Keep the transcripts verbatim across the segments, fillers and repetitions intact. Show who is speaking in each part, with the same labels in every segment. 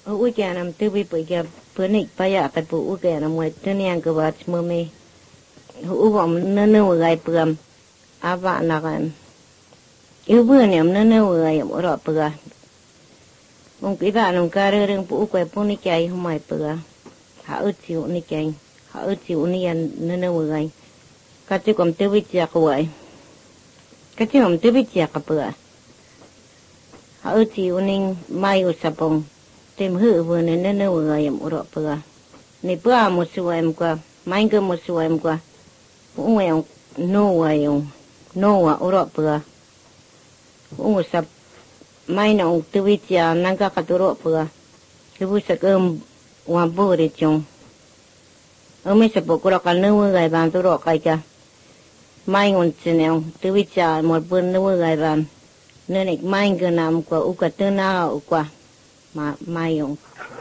Speaker 1: ui kia nam tư bị bự kia bữa nay bây giờ cái bự kia nam mới thế này cái vật mơ mê ui vọng nó nó người bự à bạn là cái yêu bữa này nó nó người ở đó bự ông cái bạn ông cái rừng bự quay bún này cái không ai bự họ ở chịu này cái họ ở chịu này nó nó người cái chỗ cầm tư bị chặt vậy cái chỗ cầm tư bị chặt cái bự họ ở chịu này mai ở sập bông tìm hư vừa nên nó nó người ở đó bự này bữa một số em qua mai cái một số em qua cũng em nô vậy nô ở đó bự cũng sập mai nó tư vị chia năng cả cái đó bự cái bữa sắp em hoàn bữa đi chung ở mấy sắp bữa cái cái nô người bạn đó cái cái mai ngon xin em tư vị chia một bữa nô người bạn nên này mai cái nam qua u cái tên nào qua mà mai ông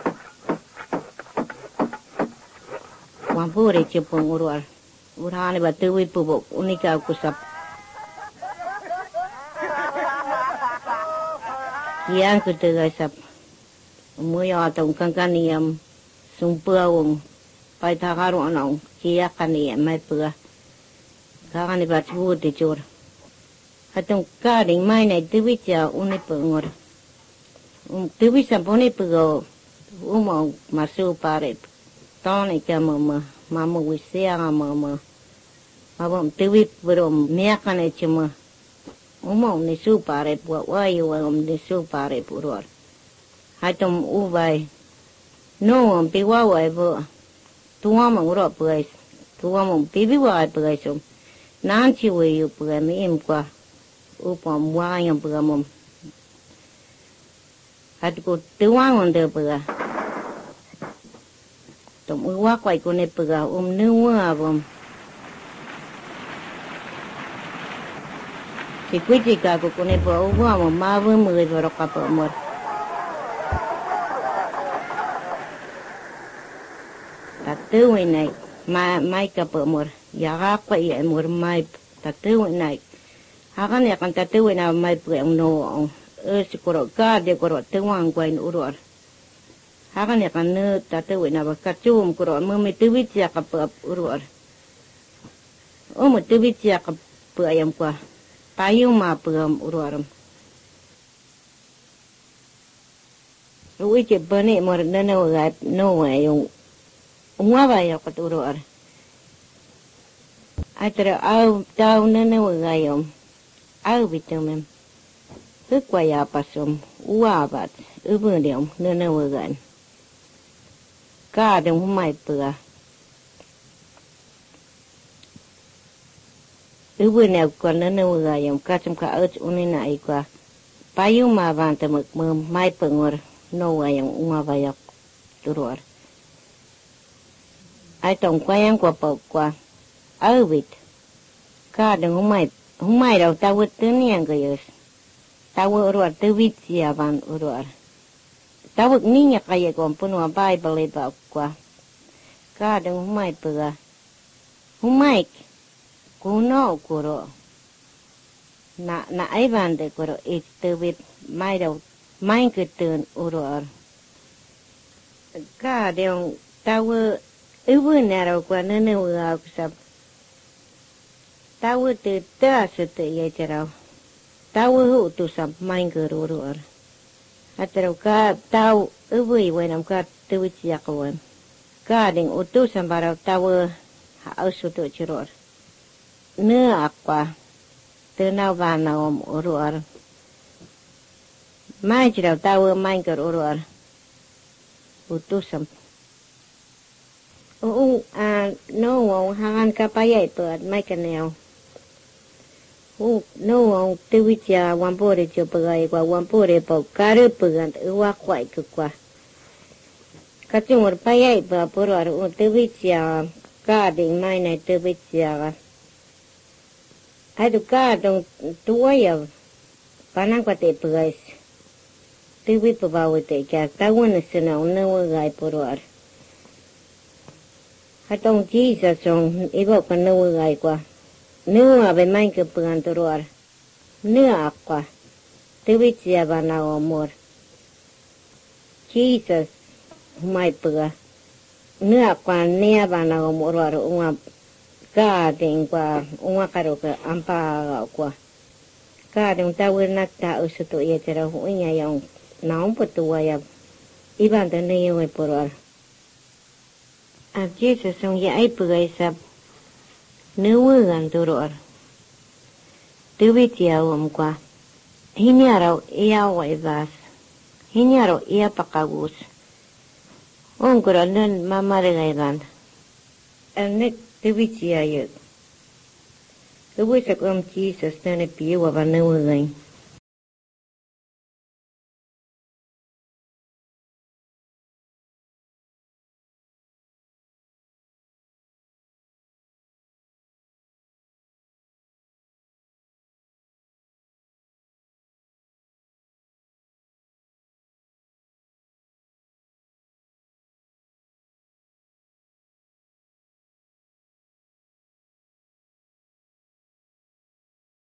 Speaker 1: hoàn bữa đi chung bông rồi urhane ba tư vị bữa bữa unika kusap yang kutu gasap muya tong kangkaniam sumpuawong pai thakaru anong kia kaniam mai pua kakani ba chu ti chur hatong ka ding mai nei tư vị cha uni pengor um tư vị samponi pego umo masu pare tone ka mama mama wisia mama mà bọn tư vị vừa rồi mẹ cái này chứ mà ông ông này su pare bùa vay ông này su pare bùa rồi hai tom u vay no ông bị vay vay bùa tua mà ngồi bùa tua mà bị bị vay bùa xong nán chi vay bùa mi em qua u pom vay ông bùa mồm hai cô tua ông được bùa tom u vay quay cô này bùa ông nữ à bùa thì quý chị cả của cô này bỏ qua mà má với mười vào đọc cặp ở một ta tư người này mà mai cặp ở một giá gác vậy ở một mai ta tư người này hai cái này còn ta tư người nào mai bữa ông nô ông ơ sự cổ cả để cổ tư hoàng quay nụ rồi hai cái này còn nữa ta tư người nào bắt chôm cổ mới mới tư vị chia cặp ở rồi ô một tư vị chia cặp bữa em qua payu ma pegam uruaram. Ui che bani mor nana ugai no way yung umaba ya kat uruar. Atra au tau nana ugai yung au bitamem. Hukwaya pasum uabat ubundium nana ugai. Ka dong humai pega. Ubu nèo còn nó nâu gà dòng cá trong cá ớt uốn này qua, payu mà vàng từ mực mơ mai pengor nâu gà dòng uma vayak turur. Ai trồng quay ăn qua bọc qua, ớt vịt, cá đừng không mai không mai đâu tao vứt tới niang cái gì, tao vứt ruột tới vịt gì vàng ruột, tao vứt ní nhặt cái gì còn phun hoa bay bơi bọc qua, cá đừng không mai pega, không mai kuno kuro na na ai van de kuro it tư vị mai đâu mai cái tên uror cả đều tao ư vừa nè đâu qua nên nên vừa sắp tao từ ta sự tự vậy chứ đâu tao hữu tu sắp mai cái uror hạt đâu cả tao ư vừa vậy nằm cả tư vị chia câu cả đừng ô tu sắp bảo tao hảo sự tự chịu rồi nửa aqua từ nào vào nào uruar mai chỉ đầu tao mai cái uruar utusam u à no hàng kapaya itu mai cái nào u no tu vicha wampore cho pagai qua wampore pau kare pagan uwa kwai ku qua kachumur paya pa uruar u tu vicha ka ding mai này tu vicha ai tu cá trong túi à, bà năng qua tệ bưởi, tư vị bà bảo tệ cả, tao muốn xin nào nấu gai bưởi, hai trong chỉ là trong ý bảo con nấu gai qua, nấu à bên mai cái bưởi ăn bưởi, nấu à qua, tư vị chỉ là bà nào mua, Jesusไม่เปื่อเนื้อกว่าเนื้อบานเราหมดว่าองค์ก้าเด้งกว่าองค์กระดูกอัมพากว่าก้าเด้งตาเวนักตาอุสตุยจะเราหัวใหญ่ยังน้องประตูยาอีบ้านตัวนี้ยังไม่ปวดอาเจสทรงย้ายเปื่อยสับเนื้อวัวกันตัวรอตัววิทยาอมกว่าหินยาเราเอียไว้บาสหินยาเราเอียปากกุสองค์กรนั้นมามาเรื่องกันอันนี้ตัววิทยาอยู่ตัววิทยากรรมจีสเสนอปีว่าวันนู้นเลย